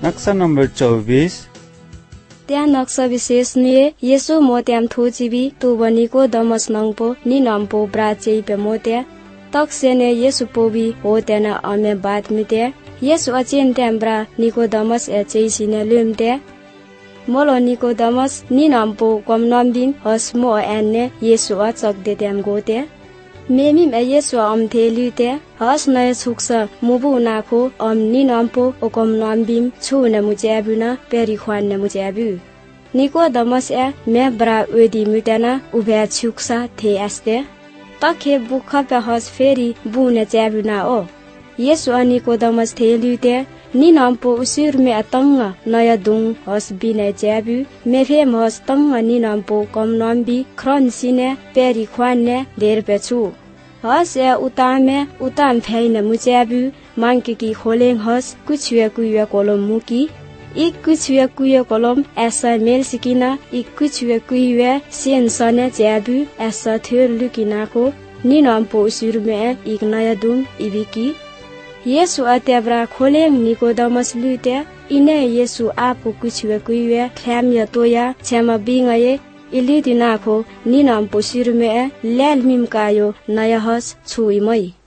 नक्सा नम्बर 24 त्यहाँ नक्सा विशेष निये येसु मोत्याम थोचिबी तु बनिको दमस नङपो नि नम्पो ब्राचेइ पे मोत्या तक्सेने येसु पोबी हो त्यना अमे बात मित्या येसु अचेन ट्याम्ब्रा निको दमस एचेइसिने लुम्त्या मोलो निको दमस नि नम्पो कम नम्दिम हस्मो एन्ने येसु अचक दे ट्याम गोत्या मेमी मे येसु अमथे लुत्या हस नय सुक्स मुबु नाखो अम नि नम्पो ओकम नम्बिम छु न मुज्याबुना पेरि ख्वान न मुज्याबु निको दमस ए मे ब्रा वेदी मिटाना उभ्या छुक्सा थे आस्ते तखे बुख पे हस फेरि बुने च्याबुना ओ येसु अनिको दमस थे लुत्या नि नम्पो उसिर मे अतंग नय दुङ हस बिने च्याबु मेफे मस तंग नि नम्पो कम नम्बी ख्रन सिने पेरि ख्वान्ने धेर पेछु हस या उताम फैन मुच्याबु मांके की खोलेङ हस कुछुया कुया कोलम मुकी एक कुछुया कुया कोलम ऐसा मेल सिकिना एक कुछुया कुया सेन सने च्याबु ऐसा थेर लुकिनाको नि नम्पो उसिर मे एक नया दुङ इबिकी येसु अत्याब्रा खोलेङ निको दमस लुत्या इने येसु आपको कुछुया कुया ख्याम या तोया छ्यामा बिङये इलिदिनाखो नि नम्पो सिरमे ल्याल मिमकायो नया हस छुइमै